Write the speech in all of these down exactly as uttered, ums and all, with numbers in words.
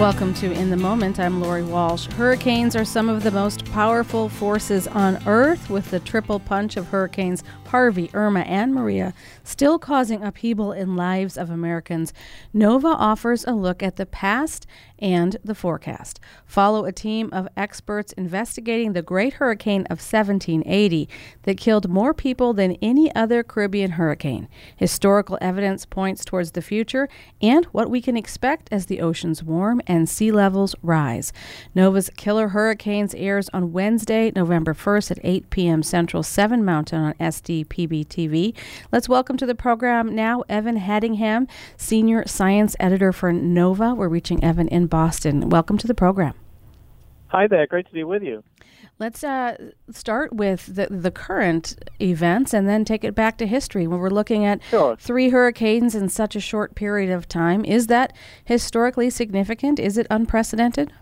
Welcome to In the Moment. I'm Lori Walsh. Hurricanes are some of the most powerful forces on Earth, with the triple punch of hurricanes Harvey, Irma, and Maria still causing upheaval in lives of Americans. Nova offers a look at the past and the forecast. Follow a team of experts investigating the great hurricane of seventeen eighty that killed more people than any other Caribbean hurricane. Historical evidence points towards the future and what we can expect as the oceans warm and sea levels rise. Nova's Killer Hurricanes airs on Wednesday, November first at eight p.m. Central, seven Mountain on S D P B T V. Let's welcome to the program now Evan Haddingham, Senior Science Editor for Nova. We're reaching Evan in Boston. Welcome to the program. Hi there. Great to be with you. Let's uh, start with the, the current events and then take it back to history. When we're looking at Sure. three hurricanes in such a short period of time, is that historically significant? Is it unprecedented?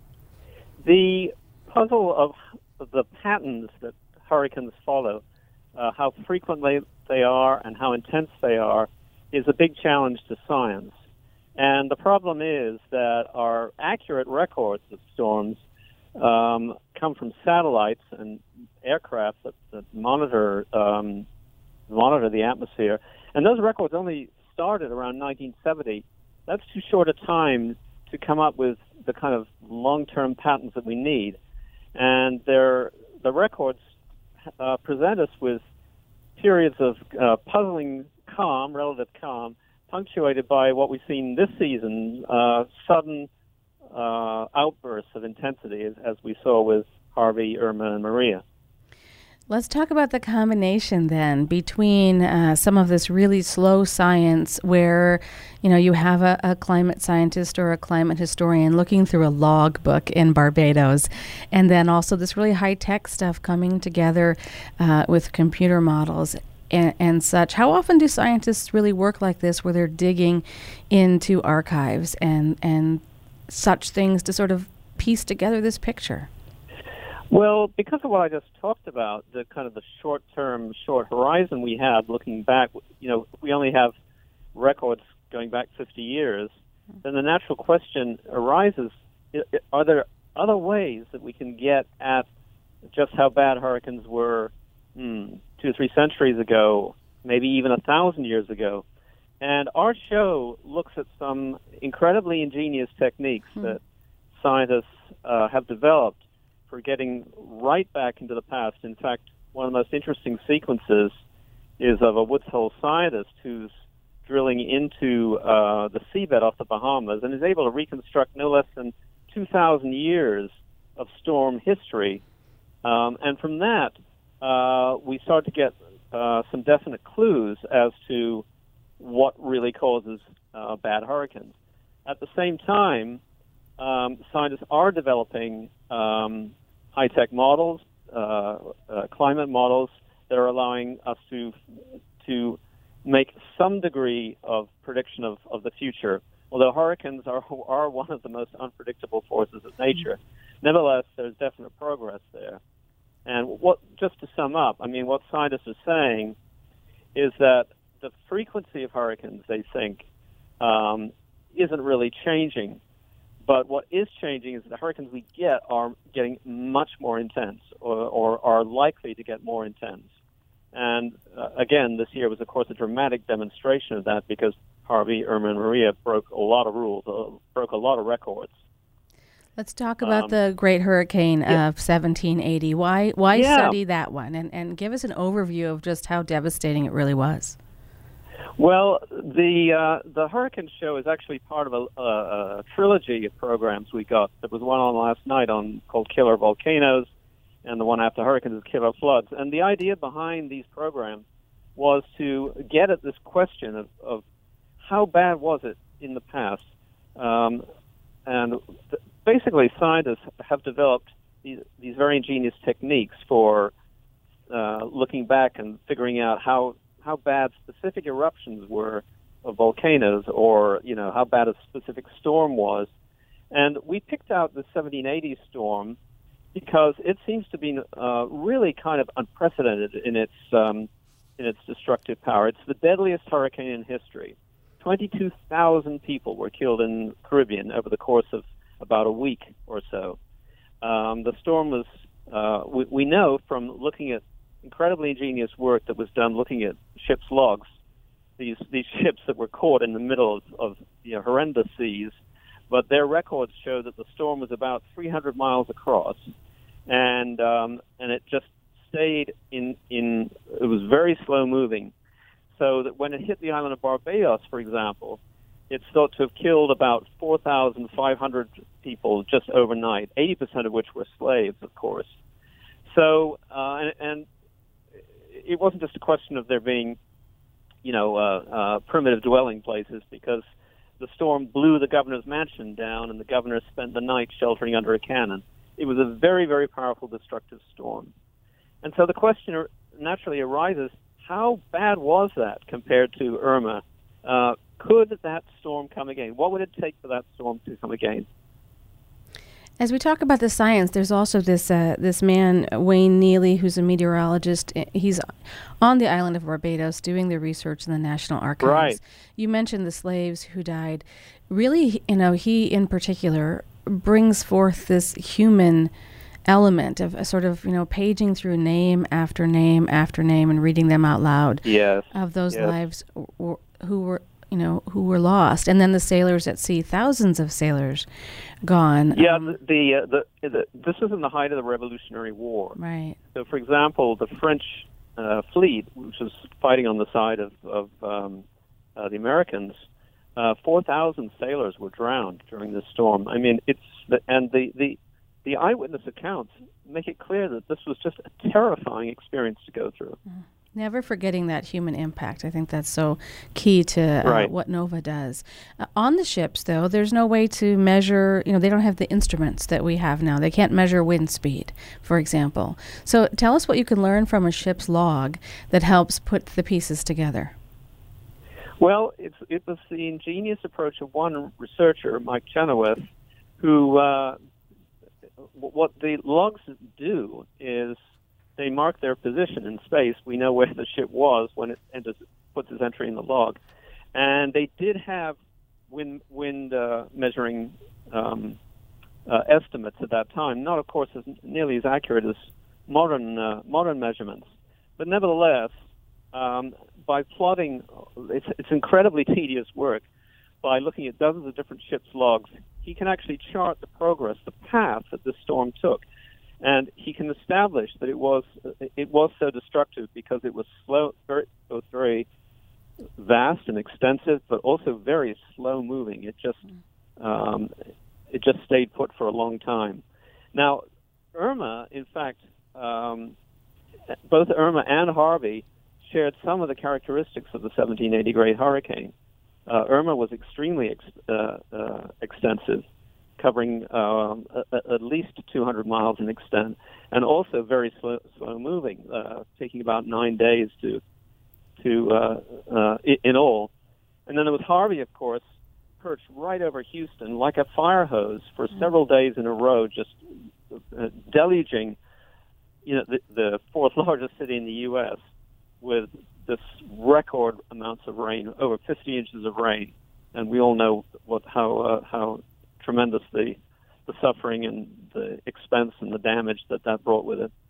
The puzzle of the patterns that hurricanes follow, uh, how frequently they are and how intense they are, is a big challenge to science. And the problem is that our accurate records of storms um, come from satellites and aircraft that, that monitor um, monitor the atmosphere. And those records only started around nineteen seventy. That's too short a time to come up with the kind of long-term patterns that we need. And they're, the records uh, present us with periods of uh, puzzling calm, relative calm, punctuated by what we've seen this season, uh, sudden uh, outbursts of intensity, as, as we saw with Harvey, Irma, and Maria. Let's talk about the combination then between uh, some of this really slow science where, you know, you have a, a climate scientist or a climate historian looking through a log book in Barbados, and then also this really high-tech stuff coming together uh, with computer models and, and such. How often do scientists really work like this, where they're digging into archives and, and such things to sort of piece together this picture? Well, because of what I just talked about, the kind of the short-term, short horizon we have looking back, you know, we only have records going back fifty years, then the natural question arises, are there other ways that we can get at just how bad hurricanes were hmm, two or three centuries ago, maybe even a thousand years ago? And our show looks at some incredibly ingenious techniques hmm. that scientists uh, have developed for getting right back into the past. In fact, one of the most interesting sequences is of a Woods Hole scientist who's drilling into uh, the seabed off the Bahamas and is able to reconstruct no less than two thousand years of storm history. Um, and from that, uh, we start to get uh, some definite clues as to what really causes uh, bad hurricanes. At the same time, um, scientists are developing um, high-tech models, uh, uh, climate models that are allowing us to to make some degree of prediction of, of the future. Although hurricanes are are one of the most unpredictable forces of nature, nevertheless, there's definite progress there. And what, just to sum up, I mean, what scientists are saying is that the frequency of hurricanes, they think, um, isn't really changing. But what is changing is the hurricanes we get are getting much more intense, or, or are likely to get more intense. And uh, again, this year was, of course, a dramatic demonstration of that, because Harvey, Irma, and Maria broke a lot of rules, uh, broke a lot of records. Let's talk about um, the Great Hurricane yeah. of seventeen eighty. Why why yeah. study that one? And, and give us an overview of just how devastating it really was. Well, the uh, the Hurricane Show is actually part of a, a, a trilogy of programs we got. There was one on last night on called Killer Volcanoes, and the one after Hurricanes is Killer Floods. And the idea behind these programs was to get at this question of, of how bad was it in the past. Um, and th- basically, scientists have developed these, these very ingenious techniques for uh, looking back and figuring out how how bad specific eruptions were of volcanoes, or, you know, how bad a specific storm was. And we picked out the seventeen eighty storm because it seems to be uh, really kind of unprecedented in its um, in its destructive power. It's the deadliest hurricane in history. twenty-two thousand people were killed in the Caribbean over the course of about a week or so. Um, the storm was, uh, we, we know from looking at incredibly ingenious work that was done looking at ships' logs, these these ships that were caught in the middle of, of you know, horrendous seas, but their records show that the storm was about three hundred miles across, and um, and it just stayed in, in, it was very slow moving, so that when it hit the island of Barbados, for example, it's thought to have killed about four thousand five hundred people just overnight, eighty percent of which were slaves, of course. So, uh, and, and it wasn't just a question of there being, you know, uh, uh, primitive dwelling places, because the storm blew the governor's mansion down and the governor spent the night sheltering under a cannon. It was a very, very powerful destructive storm. And so the question naturally arises, how bad was that compared to Irma? Uh, could that storm come again? What would it take for that storm to come again? As we talk about the science, there's also this uh, this man, Wayne Neely, who's a meteorologist. He's on the island of Barbados doing the research in the National Archives. Right. You mentioned the slaves who died. Really, you know, he in particular brings forth this human element of a sort of, you know, paging through name after name after name and reading them out loud. Yes. Of those yes. lives w- who were, you know, who were lost. And then the sailors at sea, thousands of sailors gone. Yeah, um, the, the, uh, the, the this was in the height of the Revolutionary War. Right. So, for example, the French uh, fleet, which was fighting on the side of, of um, uh, the Americans, uh, four thousand sailors were drowned during this storm. I mean, it's the, and the, the the eyewitness accounts make it clear that this was just a terrifying experience to go through. Never forgetting that human impact. I think that's so key to uh, right. what NOVA does. Uh, on the ships, though, there's no way to measure, you know, they don't have the instruments that we have now. They can't measure wind speed, for example. So tell us what you can learn from a ship's log that helps put the pieces together. Well, it's, it was the ingenious approach of one researcher, Mike Chenoweth, who, uh, what the logs do is they mark their position in space. We know where the ship was when it enters, puts its entry in the log. And they did have wind, wind uh, measuring um, uh, estimates at that time, not, of course, as nearly as accurate as modern uh, modern measurements. But nevertheless, um, by plotting, it's, it's incredibly tedious work. By looking at dozens of different ships' logs, he can actually chart the progress, the path that this storm took. And he can establish that it was it was so destructive because it was slow, very, both very vast and extensive, but also very slow moving. It just um, it just stayed put for a long time. Now, Irma, in fact, um, both Irma and Harvey shared some of the characteristics of the seventeen eighty Great Hurricane. Uh, Irma was extremely ex- uh, uh, extensive, covering um, a, a, at least two hundred miles in extent, and also very slow, slow moving, uh, taking about nine days to to uh, uh, in all. And then there was Harvey, of course, perched right over Houston like a fire hose for several days in a row, just uh, deluging, you know, the, the fourth largest city in the U S with this record amounts of rain, over fifty inches of rain, and we all know what how uh, how tremendous the the suffering and the expense and the damage that that brought with it.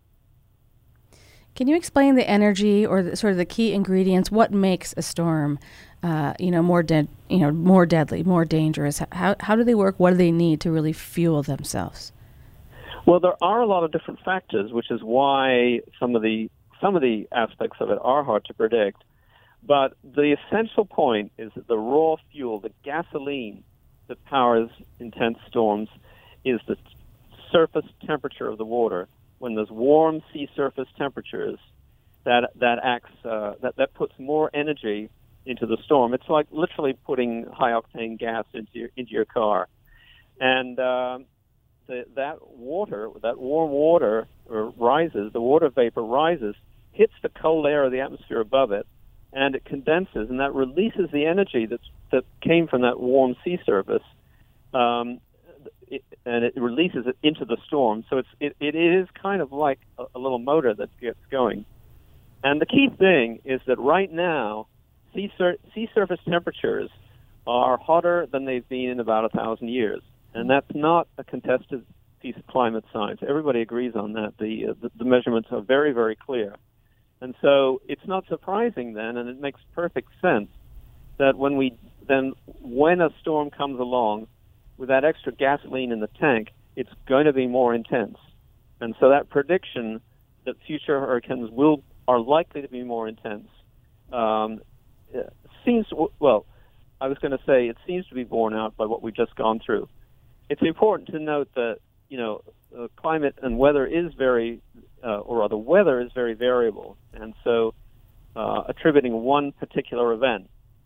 Can you explain the energy or the, sort of the key ingredients? What makes a storm, uh, you know, more dead, you know, more deadly, more dangerous? How how do they work? What do they need to really fuel themselves? Well, there are a lot of different factors, which is why some of the some of the aspects of it are hard to predict. But the essential point is that the raw fuel, the gasoline that powers intense storms, is the surface temperature of the water. When there's warm sea surface temperatures, that that acts uh, that that puts more energy into the storm. It's like literally putting high octane gas into your into your car, and uh, the, that water, that warm water, rises. The water vapor rises, hits the cold air of the atmosphere above it, and it condenses, and that releases the energy that's, that came from that warm sea surface, um, it, and it releases it into the storm. So it's, it, it is kind of like a, a little motor that gets going. And the key thing is that right now, sea, sur- sea surface temperatures are hotter than they've been in about a thousand years. And that's not a contested piece of climate science. Everybody agrees on that. The, uh, the, the measurements are very, very clear. And so it's not surprising then, and it makes perfect sense, that when we then, when a storm comes along, with that extra gasoline in the tank, it's going to be more intense. And so that prediction that future hurricanes will are likely to be more intense um, seems, well, I was going to say it seems to be borne out by what we've just gone through. It's important to note that, you know, uh, climate and weather is very, uh, or rather weather is very variable. And so uh, attributing one particular event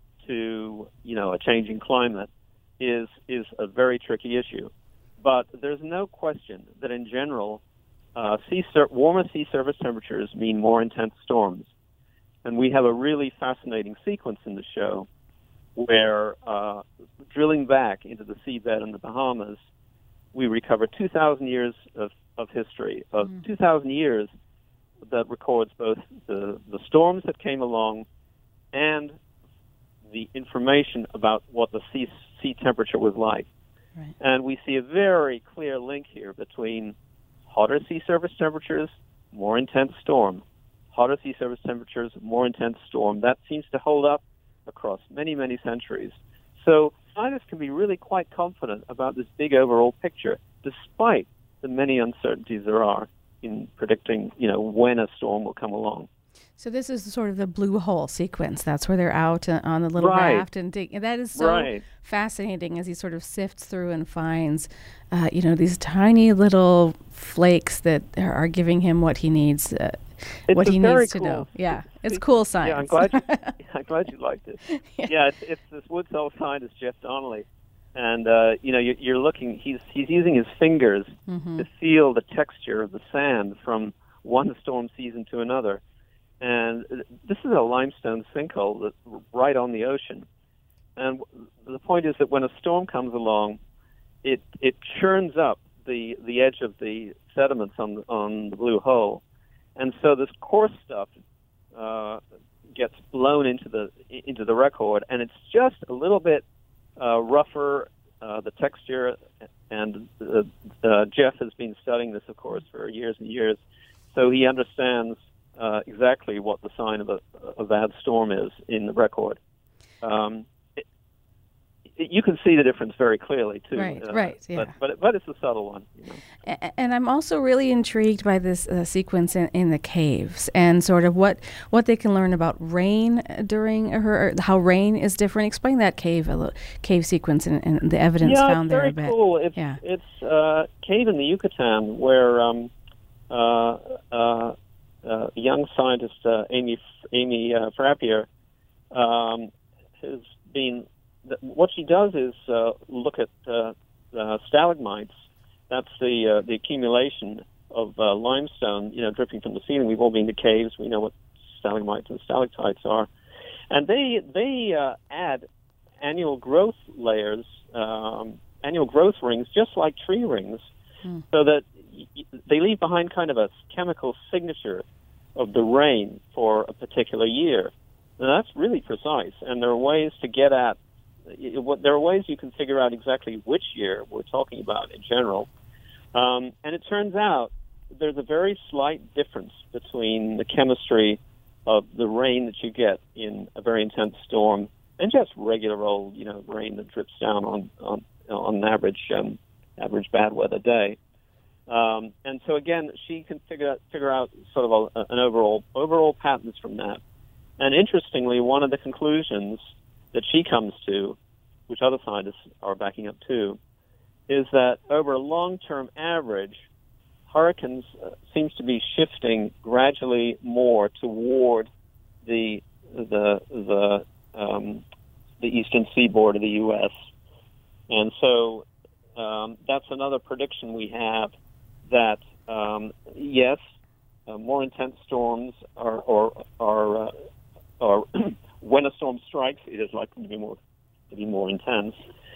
to, you know, a changing climate is is a very tricky issue. But there's no question that in general, uh, sea sur- warmer sea surface temperatures mean more intense storms. And we have a really fascinating sequence in the show where, uh, drilling back into the seabed in the Bahamas, we recover two thousand years of, of history, of mm. two thousand years that records both the, the storms that came along and the information about what the sea, sea temperature was like. Right. And we see a very clear link here between hotter sea surface temperatures, more intense storm. Hotter sea surface temperatures, more intense storm. That seems to hold up across many, many centuries. So scientists can be really quite confident about this big overall picture, despite the many uncertainties there are in predicting, you know, when a storm will come along. So this is sort of the blue hole sequence. That's where they're out uh, on the little right. raft and dig- that is so right. fascinating as he sort of sifts through and finds, uh, you know, these tiny little flakes that are giving him what he needs, uh, what he needs to cool, know. Yeah, it's, it's cool science. Yeah, I'm glad you, I'm glad you liked it. yeah. yeah, it's, it's this Woods Hole scientist, Jeff Donnelly. And, uh, you know, you're, you're looking, he's, he's using his fingers mm-hmm. to feel the texture of the sand from one storm season to another. And this is a limestone sinkhole that's right on the ocean. And the point is that when a storm comes along, it it churns up the, the edge of the sediments on the, on the blue hole. And so this coarse stuff uh, gets blown into the into the record, and it's just a little bit uh, rougher, uh, the texture. And uh, uh, Jeff has been studying this, of course, for years and years, so he understands Uh, exactly what the sign of a, a bad storm is in the record. Um, it, it, you can see the difference very clearly, too. Right, uh, right, yeah. But, but, but it's a subtle one. You know? A- and I'm also really intrigued by this uh, sequence in, in the caves and sort of what, what they can learn about rain during her, how rain is different. Explain that cave a little, cave sequence and, and the evidence yeah, found there a bit. Yeah, it's very cool. It's, yeah. it's uh, cave in the Yucatan where um, uh, uh, Uh, young scientist uh, Amy Amy uh, Frappier um, has been. Th- what she does is uh, look at uh, uh, stalagmites. That's the uh, the accumulation of uh, limestone, you know, dripping from the ceiling. We've all been to caves. We know what stalagmites and stalactites are, and they they uh, add annual growth layers, um, annual growth rings, just like tree rings, mm. so that they leave behind kind of a chemical signature of the rain for a particular year. And that's really precise. And there are ways to get at, there are ways you can figure out exactly which year we're talking about in general. Um, and it turns out there's a very slight difference between the chemistry of the rain that you get in a very intense storm and just regular old, you know, rain that drips down on, on, on an average, um, average bad weather day. Um, and so again, she can figure out, figure out sort of a, an overall overall patterns from that. And interestingly, one of the conclusions that she comes to, which other scientists are backing up too, is that over a long-term average, hurricanes uh, seems to be shifting gradually more toward the the the um, the eastern seaboard of the U S And so um, that's another prediction we have. That um, yes, uh, more intense storms are, or are, uh, are when a storm strikes, it is likely to be more to be more intense,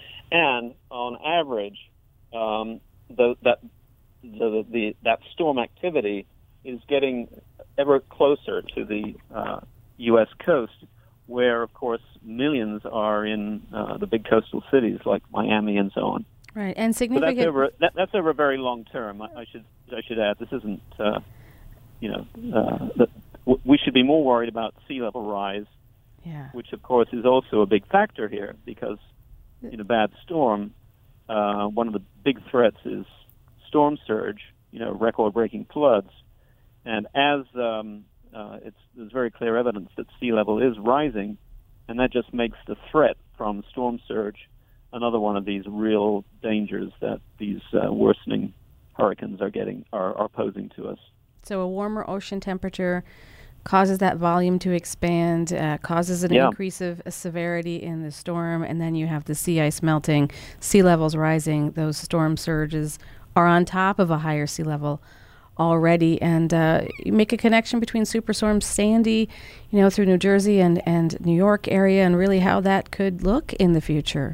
and on average, um, the, that the, the that storm activity is getting ever closer to the uh, U S coast, where, of course, millions are in uh, the big coastal cities like Miami and so on. Right, and So significant. that's over. That, that's over a very long term. I, I should I should add, this isn't. Uh, you know, uh, the, w- we should be more worried about sea level rise, yeah. which of course is also a big factor here because in a bad storm, uh, one of the big threats is storm surge. You know, record-breaking floods, and as um, uh, it's there's very clear evidence that sea level is rising, and that just makes the threat from storm surge another one of these real dangers that these uh, worsening hurricanes are getting are, are posing to us. So a warmer ocean temperature causes that volume to expand, uh, causes an yeah. increase of uh, severity in the storm, and then you have the sea ice melting, sea levels rising. Those storm surges are on top of a higher sea level already, and uh, you make a connection between Superstorm Sandy, you know, through New Jersey and, and New York area, and really how that could look in the future.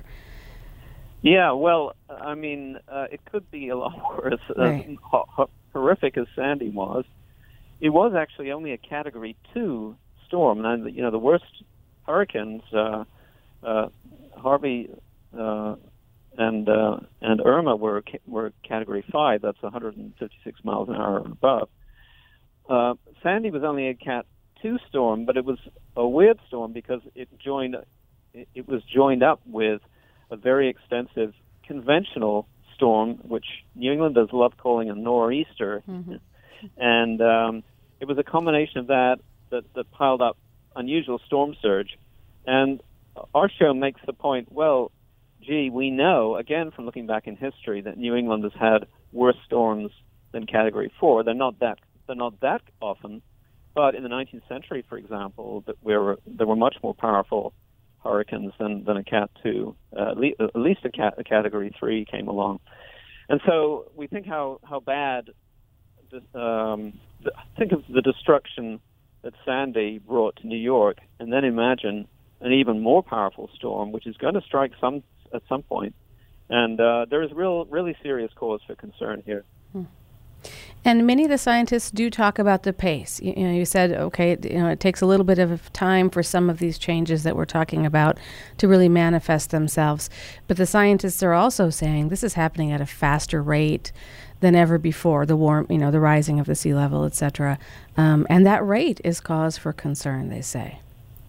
Yeah, well, I mean, uh, it could be a lot worse. Right. As ho- ho- horrific as Sandy was, it was actually only a Category two storm. And, you know, the worst hurricanes, uh, uh, Harvey uh, and uh, and Irma were were Category five. That's one hundred fifty-six miles an hour and above. Uh, Sandy was only a Cat two storm, but it was a weird storm because it joined. It, it was joined up with a very extensive conventional storm, which New Englanders love calling a nor'easter. Mm-hmm. And um, it was a combination of that, that that piled up unusual storm surge. And our show makes the point, well, gee, we know, again, from looking back in history, that New England has had worse storms than Category four. They're not that they're not that often, but in the nineteenth century, for example, that we were, there were much more powerful hurricanes than, than a Cat two. Uh, at, le- at least a, cat, a Category three came along. And so we think how, how bad, the, um, the, think of the destruction that Sandy brought to New York, and then imagine an even more powerful storm, which is going to strike some at some point. And uh, there is real, really serious cause for concern here. Hmm. And many of the scientists do talk about the pace. You, you know, you said, okay, you know, it takes a little bit of time for some of these changes that we're talking about to really manifest themselves. But the scientists are also saying this is happening at a faster rate than ever before, the warm, you know, the rising of the sea level, et cetera. Um, and that rate is cause for concern, they say.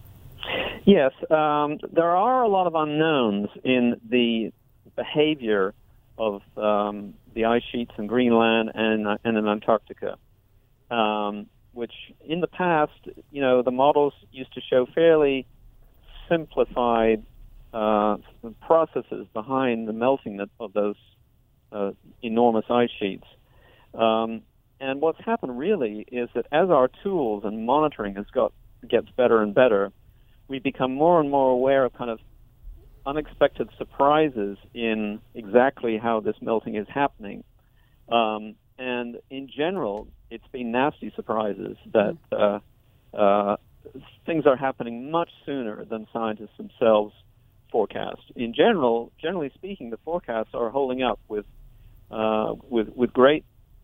Yes, um, there are a lot of unknowns in the behavior of um, the ice sheets in Greenland and uh, and in Antarctica, um, which in the past, you know, the models used to show fairly simplified uh, processes behind the melting of those uh, enormous ice sheets. Um, and what's happened really is that as our tools and monitoring has got gets better and better, we become more and more aware of kind of unexpected surprises in exactly how this melting is happening. Um, and in general, it's been nasty surprises that uh, uh, things are happening much sooner than scientists themselves forecast. In general, generally speaking, the forecasts are holding up with uh, with with great.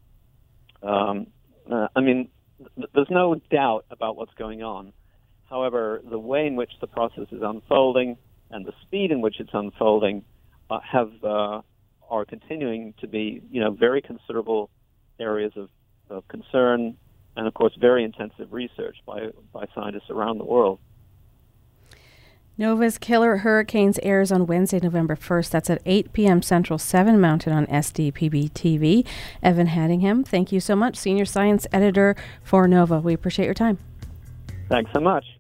Um, uh, I mean, th- there's no doubt about what's going on. However, the way in which the process is unfolding and the speed in which it's unfolding uh, have uh, are continuing to be, you know, very considerable areas of, of concern, and of course, very intensive research by by scientists around the world. Nova's Killer Hurricanes airs on Wednesday, November first. That's at eight p.m. Central, seven Mountain on S D P B T V. Evan Haddingham, thank you so much, Senior Science Editor for Nova. We appreciate your time. Thanks so much.